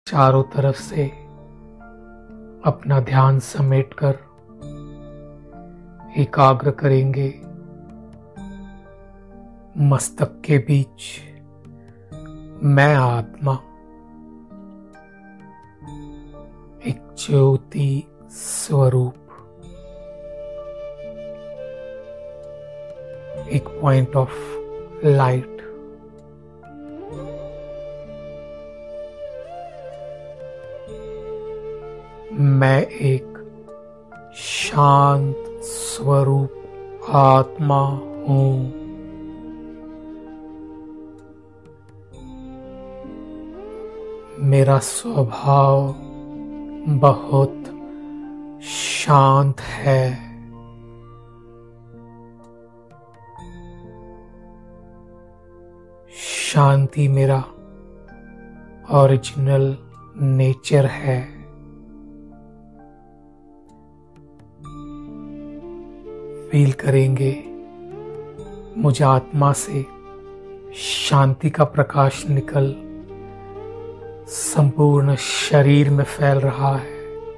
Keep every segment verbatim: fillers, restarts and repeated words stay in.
चारों तरफ से अपना ध्यान समेटकर एकाग्र करेंगे। मस्तक के बीच मैं आत्मा एक ज्योति स्वरूप, एक पॉइंट ऑफ लाइट, मैं एक शांत स्वरूप आत्मा हूं। मेरा स्वभाव बहुत शांत है। शांति मेरा ओरिजिनल नेचर है। फील करेंगे मुझे आत्मा से शांति का प्रकाश निकल संपूर्ण शरीर में फैल रहा है।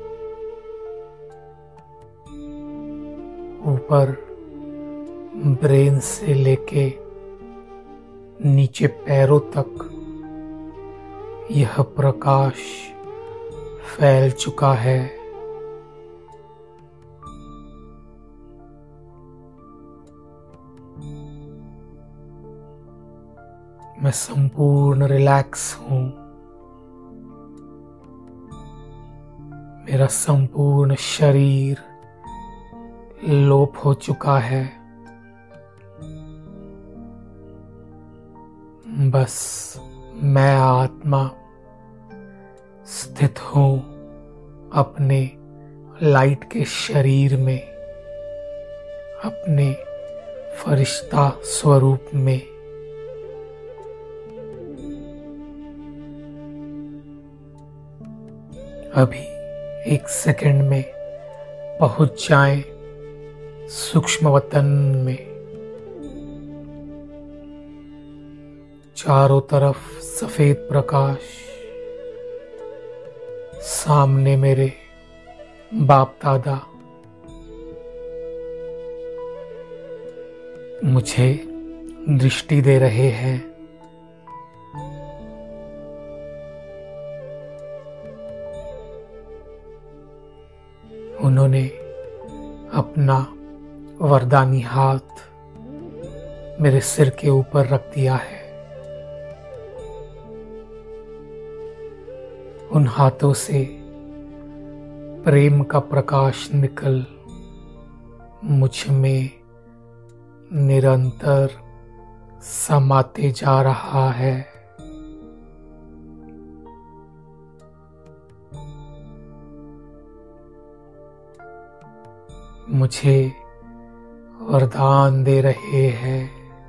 ऊपर ब्रेन से लेके नीचे पैरों तक यह प्रकाश फैल चुका है। मैं संपूर्ण रिलैक्स हूं। मेरा संपूर्ण शरीर लोप हो चुका है। बस मैं आत्मा स्थित हूं अपने लाइट के शरीर में, अपने फरिश्ता स्वरूप में। अभी एक सेकंड में पहुंच जाएं सूक्ष्म वतन में। चारों तरफ सफेद प्रकाश, सामने मेरे बाप दादा मुझे दृष्टि दे रहे हैं। उन्होंने अपना वरदानी हाथ मेरे सिर के ऊपर रख दिया है। उन हाथों से प्रेम का प्रकाश निकल मुझ में निरंतर समाते जा रहा है। मुझे वरदान दे रहे हैं।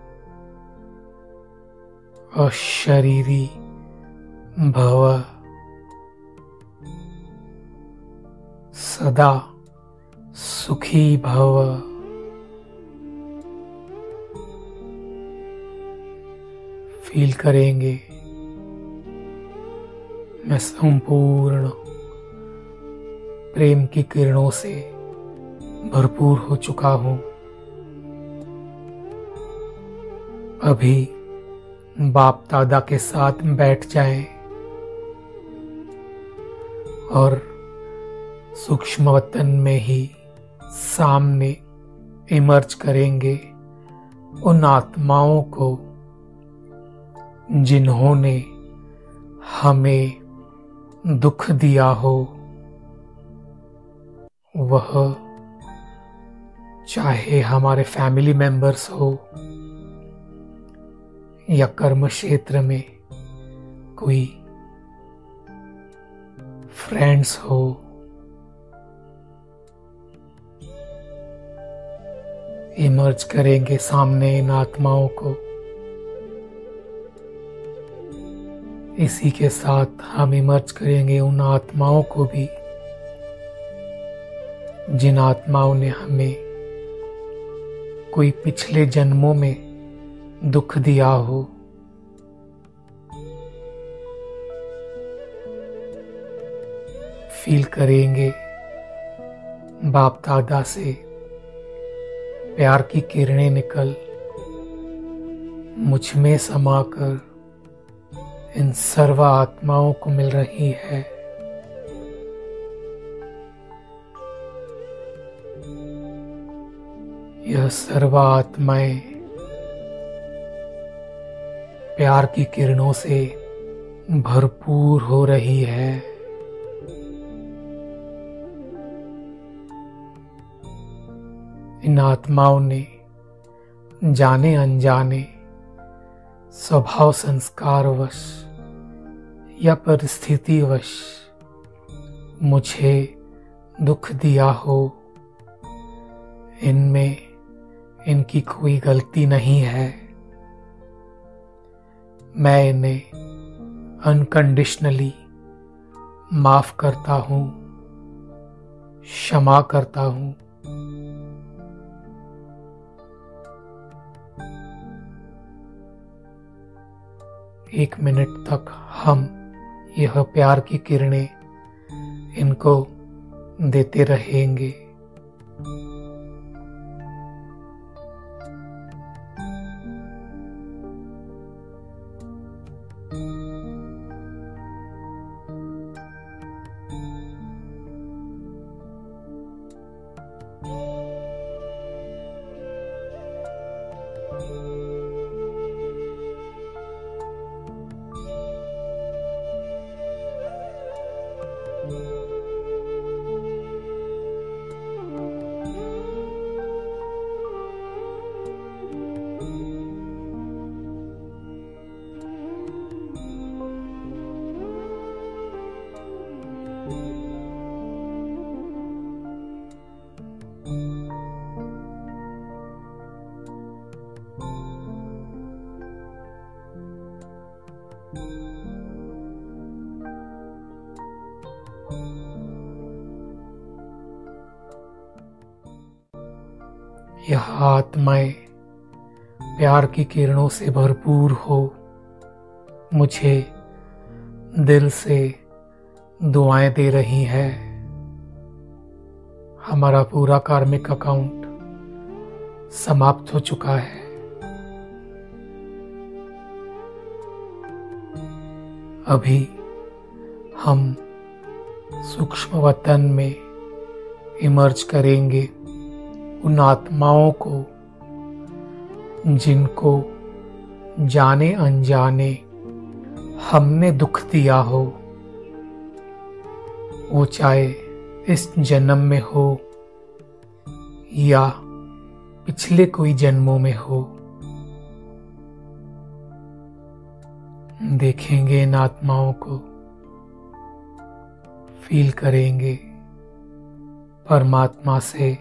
अशरीरी भव, सदा सुखी भव। फील करेंगे मैं संपूर्ण प्रेम की किरणों से भरपूर हो चुका हूं। अभी बाप दादा के साथ बैठ जाएं और सूक्ष्म वतन में ही सामने इमर्ज करेंगे उन आत्माओं को जिन्होंने हमें दुख दिया हो। वह चाहे हमारे फैमिली मेंबर्स हो या कर्म क्षेत्र में कोई फ्रेंड्स हो। इमर्ज करेंगे सामने इन आत्माओं को। इसी के साथ हम इमर्ज करेंगे उन आत्माओं को भी जिन आत्माओं ने हमें कोई पिछले जन्मों में दुख दिया हो। फील करेंगे बाप दादा से प्यार की किरणें निकल मुझ में समाकर इन सर्व आत्माओं को मिल रही है। यह सर्व आत्माएं प्यार की किरणों से भरपूर हो रही है। इन आत्माओं ने जाने अनजाने स्वभाव संस्कारवश या परिस्थितिवश मुझे दुख दिया हो, इनमें इनकी कोई गलती नहीं है। मैं इन्हें अनकंडीशनली माफ करता हूँ, क्षमा करता हूँ। एक मिनट तक हम यह प्यार की किरणें इनको देते रहेंगे। यह आत्माएं प्यार की किरणों से भरपूर हो मुझे दिल से दुआएं दे रही है। हमारा पूरा कार्मिक अकाउंट समाप्त हो चुका है। अभी हम सूक्ष्म वतन में इमर्ज करेंगे उन आत्माओं को जिनको जाने अनजाने हमने दुख दिया हो, वो चाहे इस जन्म में हो या पिछले कोई जन्मों में हो। देखेंगे इन आत्माओं को, फील करेंगे परमात्मा से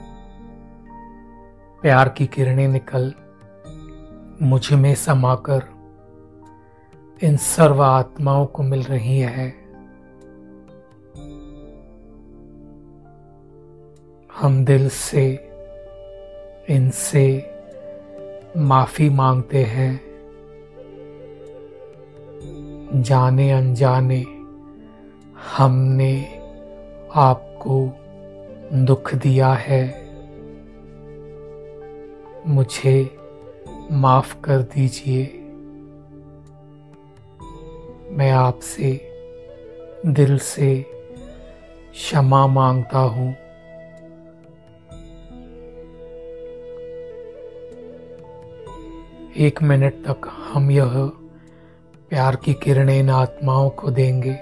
प्यार की किरणें निकल मुझ में समाकर इन सर्व आत्माओं को मिल रही है। हम दिल से इनसे माफी मांगते हैं। जाने अनजाने हमने आपको दुख दिया है, मुझे माफ कर दीजिए। मैं आपसे दिल से क्षमा मांगता हूँ। एक मिनट तक हम यह प्यार की किरणें इन आत्माओं को देंगे।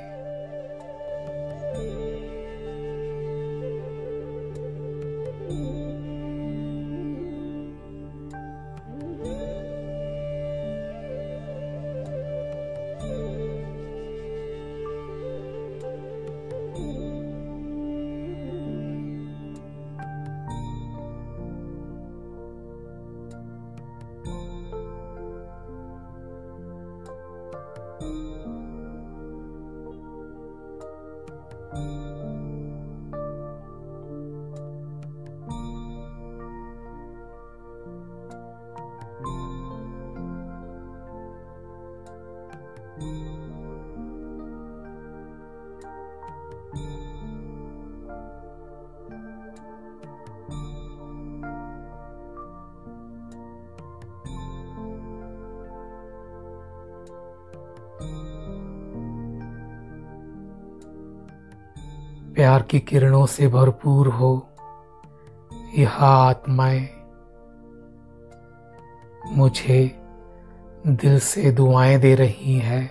प्यार की किरणों से भरपूर हो यह आत्माएं मुझे दिल से दुआएं दे रही हैं।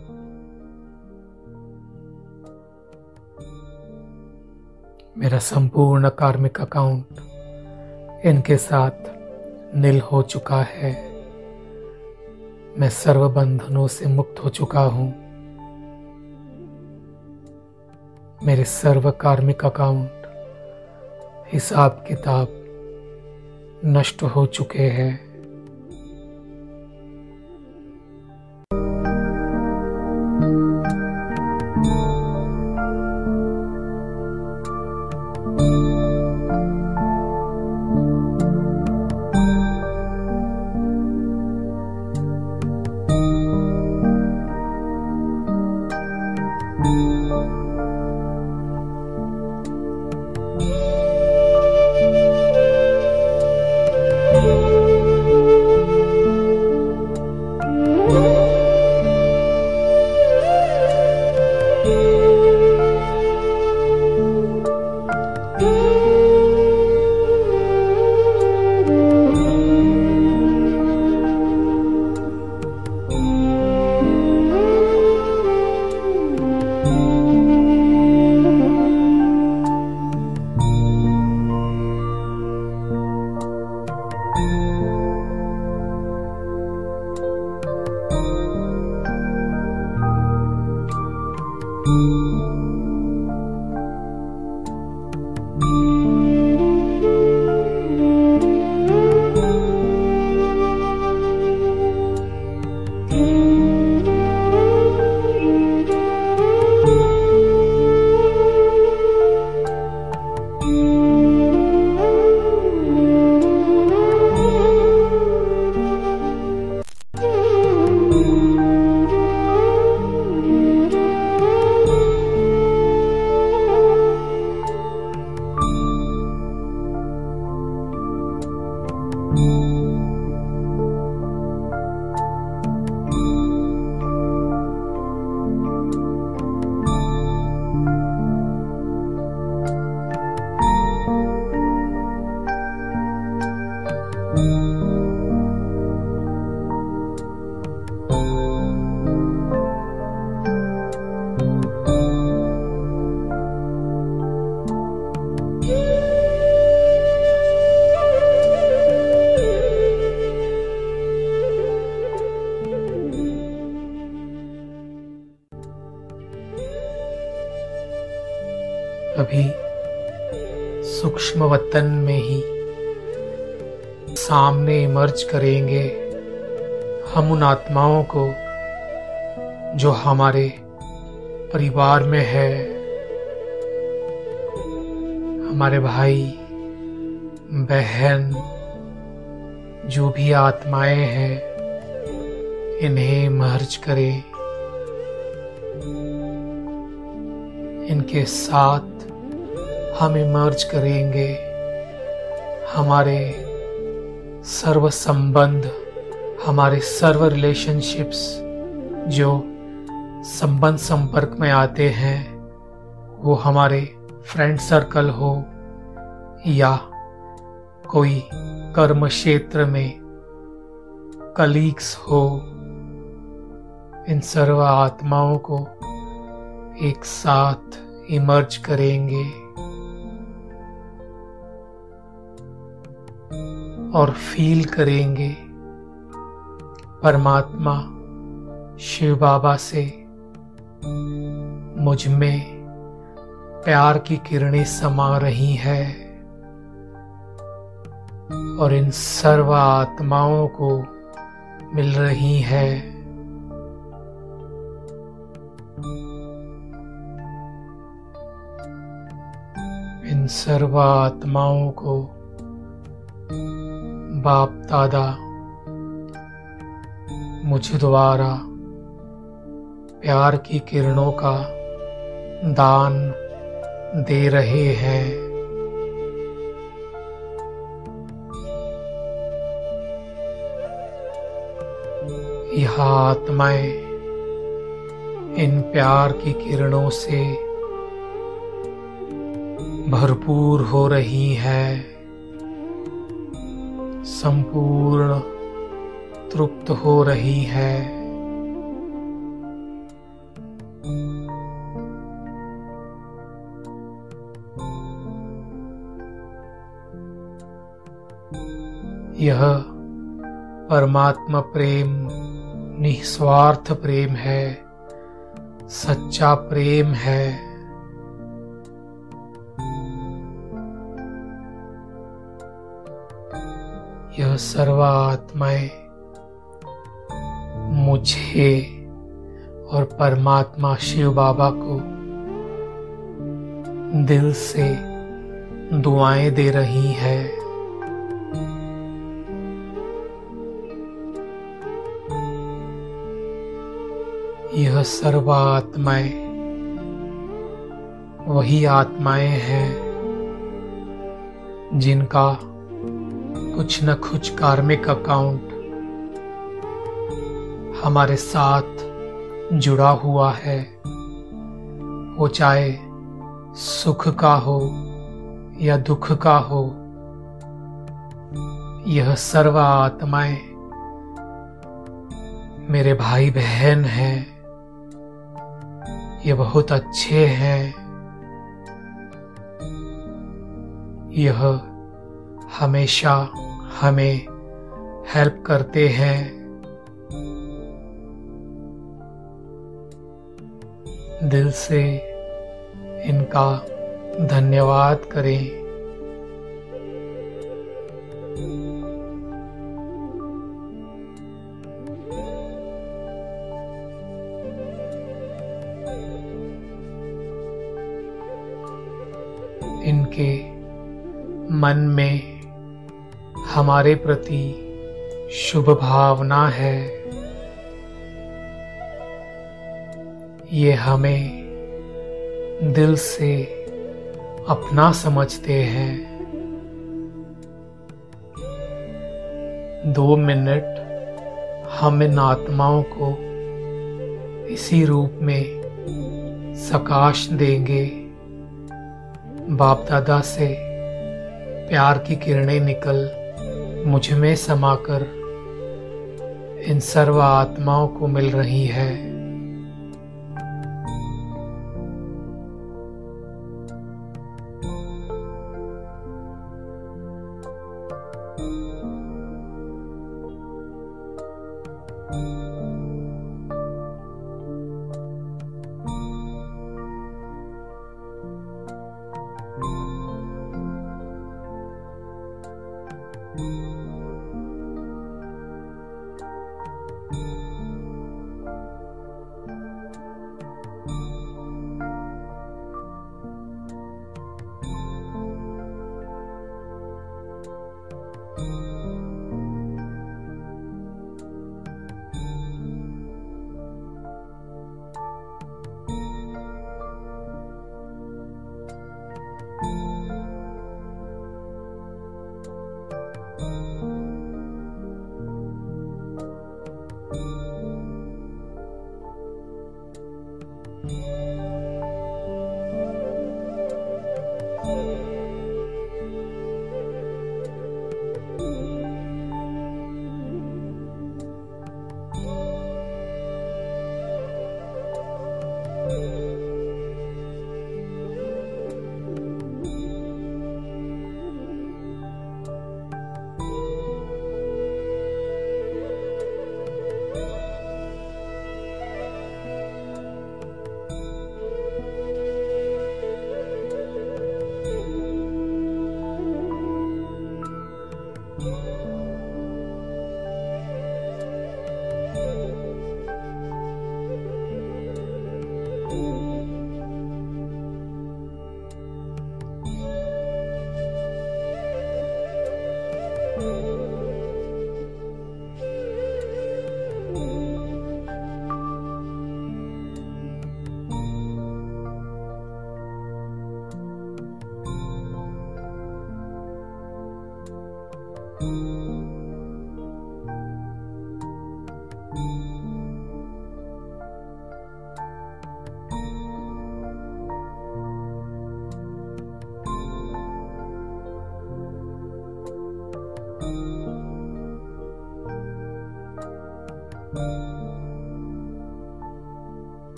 मेरा संपूर्ण कार्मिक अकाउंट इनके साथ नील हो चुका है। मैं सर्व बंधनों से मुक्त हो चुका हूं। मेरे सर्व कार्मिक अकाउंट हिसाब किताब नष्ट हो चुके हैं। अभी सूक्ष्म वतन में ही सामने इमर्ज करेंगे हम उन आत्माओं को जो हमारे परिवार में है। हमारे भाई बहन जो भी आत्माएं हैं इन्हें मर्ज करें। इनके साथ हम इमर्ज करेंगे हमारे सर्व संबंध, हमारे सर्व रिलेशनशिप्स जो संबंध संपर्क में आते हैं, वो हमारे फ्रेंड सर्कल हो या कोई कर्म क्षेत्र में कलीग्स हो। इन सर्व आत्माओं को एक साथ इमर्ज करेंगे और फील करेंगे परमात्मा शिव बाबा से मुझ में प्यार की किरणें समा रही है और इन सर्व आत्माओं को मिल रही है। इन सर्व आत्माओं को बाप दादा मुझ द्वारा प्यार की किरणों का दान दे रहे हैं। यह आत्माएं इन प्यार की किरणों से भरपूर हो रही है, संपूर्ण तृप्त हो रही है। यह परमात्मा प्रेम निस्वार्थ प्रेम है, सच्चा प्रेम है। यह सर्वात्माएं मुझे और परमात्मा शिव बाबा को दिल से दुआएं दे रही है। यह सर्व आत्माएं वही आत्माएं हैं जिनका कुछ न कुछ कार्मिक अकाउंट हमारे साथ जुड़ा हुआ है, वो चाहे सुख का हो या दुख का हो। यह सर्व आत्माएं मेरे भाई बहन हैं, ये बहुत अच्छे हैं। यह हमेशा हमें हेल्प करते हैं। दिल से इनका धन्यवाद करें। इनके मन में हमारे प्रति शुभ भावना है। ये हमें दिल से अपना समझते हैं। दो मिनट हम इन आत्माओं को इसी रूप में सकाश देंगे। बाप दादा से प्यार की किरणें निकल मुझ में समाकर इन सर्व आत्माओं को मिल रही है।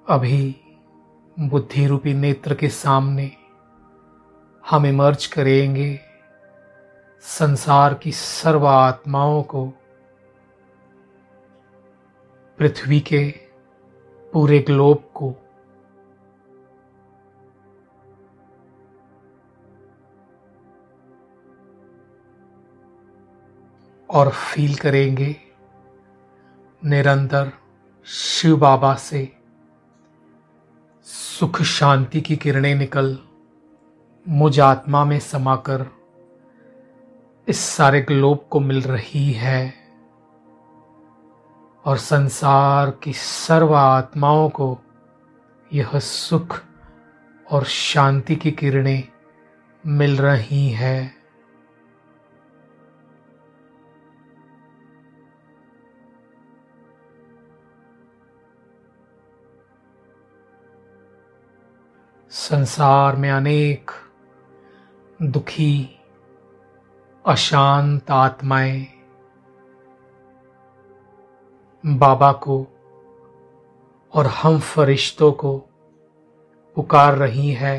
अभी बुद्धि रूपी नेत्र के सामने हम इमर्ज करेंगे संसार की सर्व आत्माओं को, पृथ्वी के पूरे ग्लोब को, और फील करेंगे निरंतर शिव बाबा से सुख शांति की किरणें निकल मुझ आत्मा में समाकर इस सारे ग्लोब को मिल रही है और संसार की सर्व आत्माओं को यह सुख और शांति की किरणें मिल रही है। संसार में अनेक दुखी अशांत आत्माएं बाबा को और हम फरिश्तों को पुकार रही है,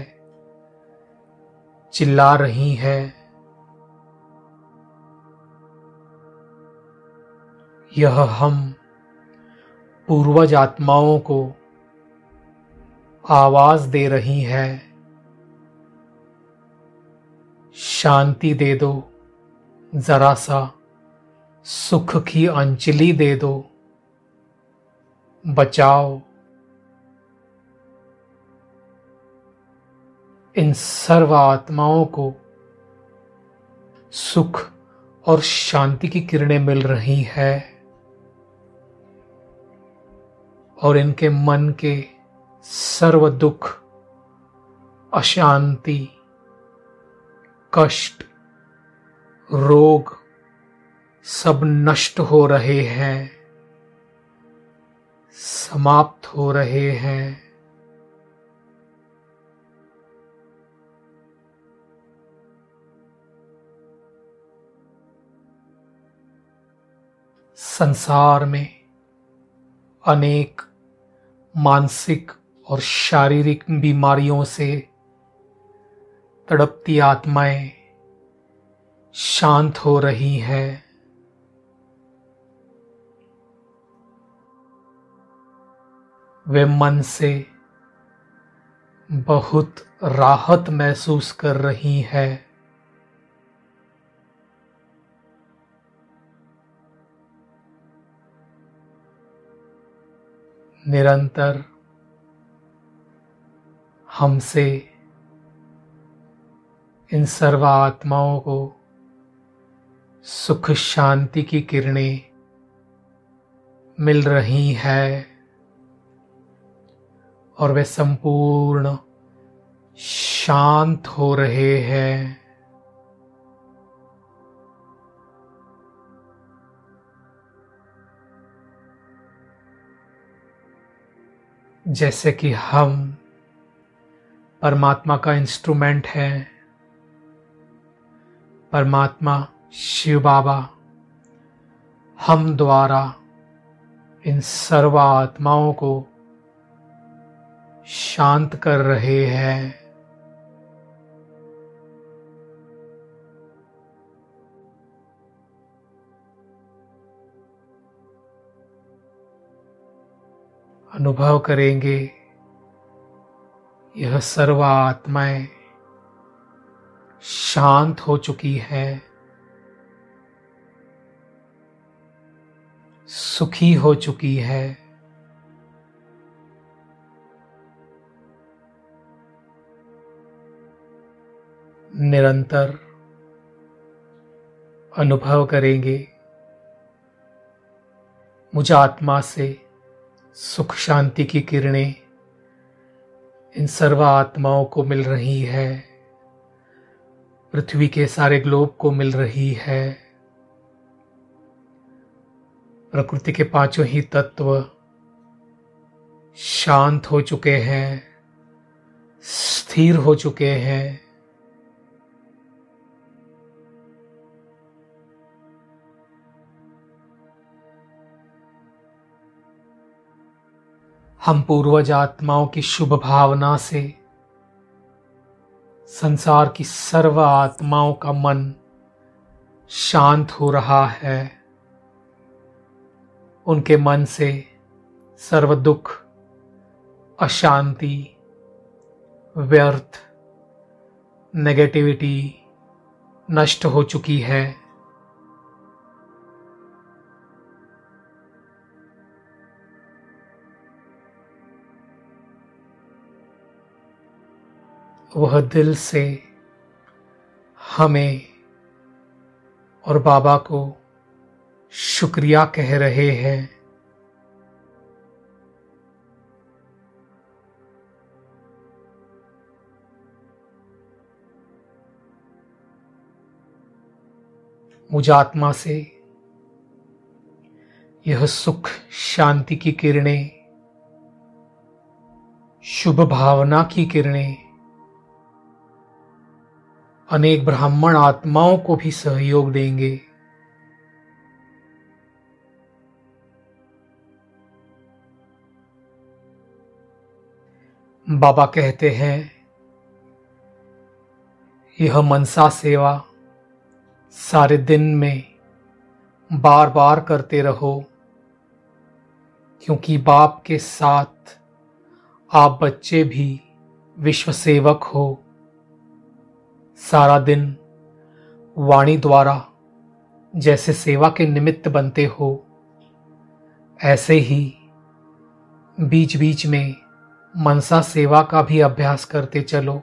चिल्ला रही है। यह हम पूर्वज आत्माओं को आवाज दे रही है, शांति दे दो, जरा सा सुख की अंजलि दे दो, बचाओ। इन सर्व आत्माओं को सुख और शांति की किरणें मिल रही है और इनके मन के सर्व दुख, अशांति, कष्ट, रोग सब नष्ट हो रहे हैं, समाप्त हो रहे हैं। संसार में अनेक मानसिक और शारीरिक बीमारियों से तड़पती आत्माएं शांत हो रही है। वे मन से बहुत राहत महसूस कर रही है। निरंतर हमसे इन सर्व आत्माओं को सुख शांति की किरणें मिल रही है और वे संपूर्ण शांत हो रहे हैं। जैसे कि हम परमात्मा का इंस्ट्रूमेंट है, परमात्मा शिव बाबा हम द्वारा इन सर्व आत्माओं को शांत कर रहे हैं। अनुभव करेंगे यह सर्व आत्माएं शांत हो चुकी है, सुखी हो चुकी है। निरंतर अनुभव करेंगे मुझ आत्मा से सुख शांति की किरणें इन सर्व आत्माओं को मिल रही है, पृथ्वी के सारे ग्लोब को मिल रही है। प्रकृति के पांचों ही तत्व शांत हो चुके हैं, स्थिर हो चुके हैं। हम पूर्वज आत्माओं की शुभ भावना से संसार की सर्व आत्माओं का मन शांत हो रहा है। उनके मन से सर्व दुख, अशांति, व्यर्थ, नेगेटिविटी नष्ट हो चुकी है। वह दिल से हमें और बाबा को शुक्रिया कह रहे हैं। मुझ आत्मा से यह सुख शांति की किरणें, शुभ भावना की किरणें अनेक ब्राह्मण आत्माओं को भी सहयोग देंगे। बाबा कहते हैं, यह मनसा सेवा सारे दिन में बार बार करते रहो, क्योंकि बाप के साथ आप बच्चे भी विश्व सेवक हो। सारा दिन वाणी द्वारा जैसे सेवा के निमित्त बनते हो, ऐसे ही बीच बीच में मनसा सेवा का भी अभ्यास करते चलो।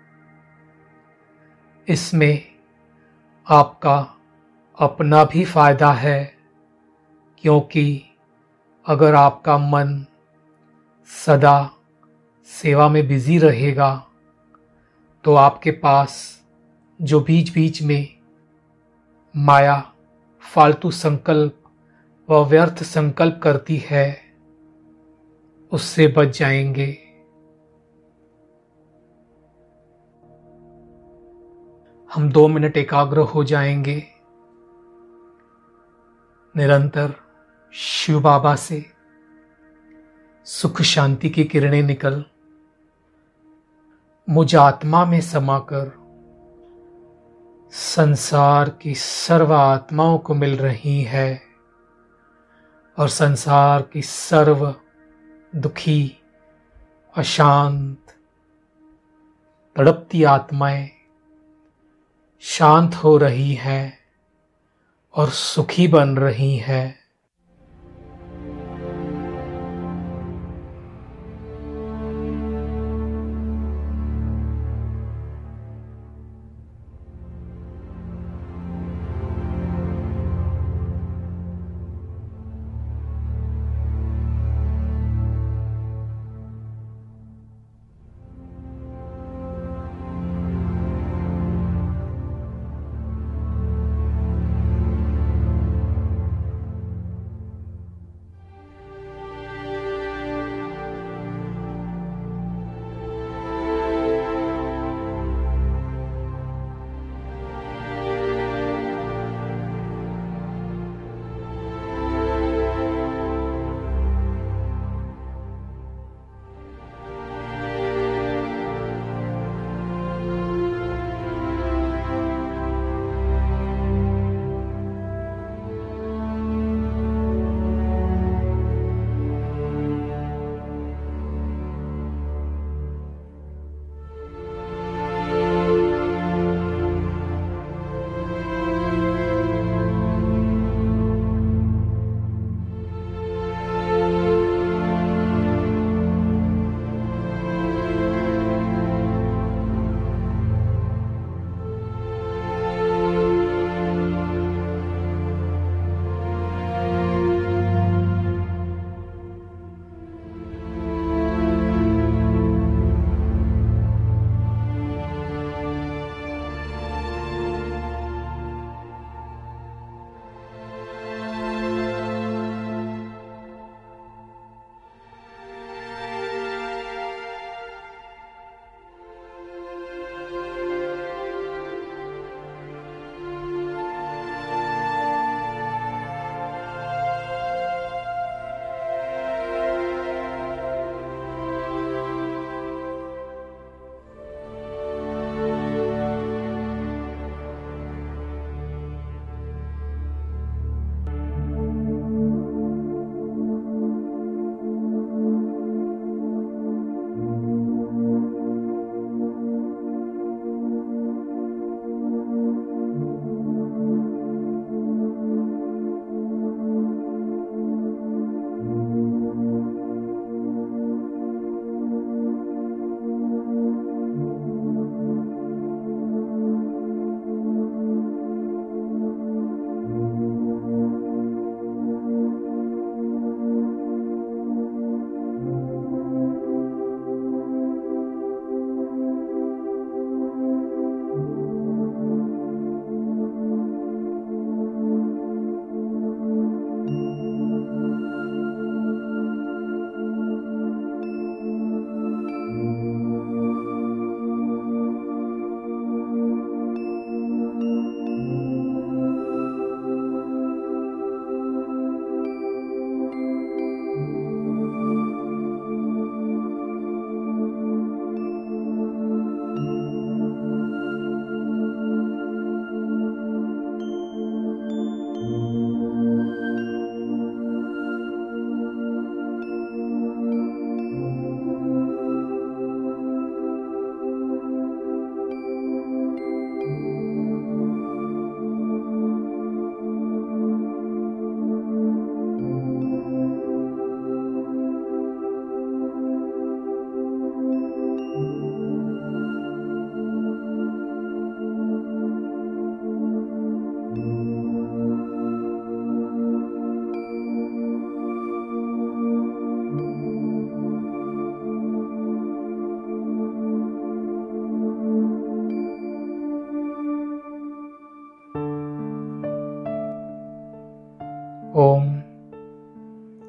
इसमें आपका अपना भी फायदा है, क्योंकि अगर आपका मन सदा सेवा में बिजी रहेगा तो आपके पास जो बीच बीच में माया फालतू संकल्प व व्यर्थ संकल्प करती है, उससे बच जाएंगे। हम दो मिनट एकाग्र हो जाएंगे। निरंतर शिव बाबा से सुख शांति की किरणें निकल मुझ आत्मा में समाकर संसार की सर्व आत्माओं को मिल रही है, और संसार की सर्व दुखी, अशांत, तड़पती आत्माएं शांत हो रही हैं और सुखी बन रही हैं।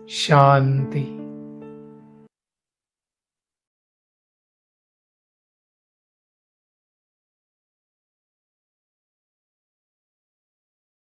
शांति।